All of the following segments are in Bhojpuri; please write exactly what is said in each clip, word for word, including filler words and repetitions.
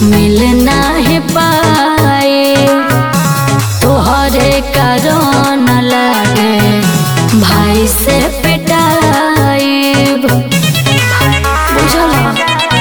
मिल नाही पाए तोहरे कारण लागे भाई से पिटाइब बुझला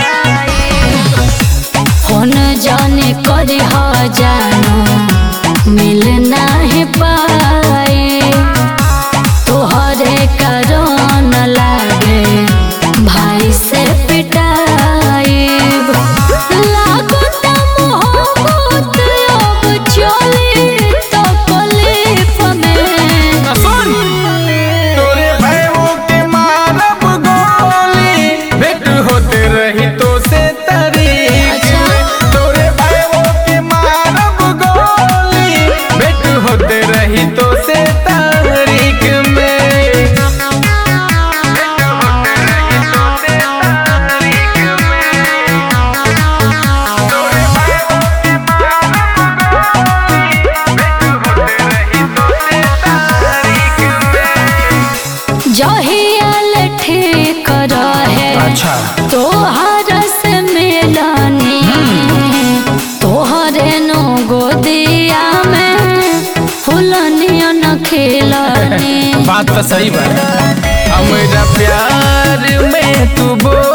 फोन जाने करे हा जानू मिल नाही पाए तोहरे कारण लागे भाई से पिटाइब लागो त मोहब्बत अब चली तो कलीफ में तोरे भाइयों के मारब गोली भेंट होते रही तो से तारीख तोरे भाइयों के मारब गोली भेंट होते रही तो से तारीख में जहियाल ठीक रहे अच्छा तोहर से मिलनी तोहरे नो गोदिया में फुलनिया न खिलनी बात तो सही बा हमरा प्यार में तू बोल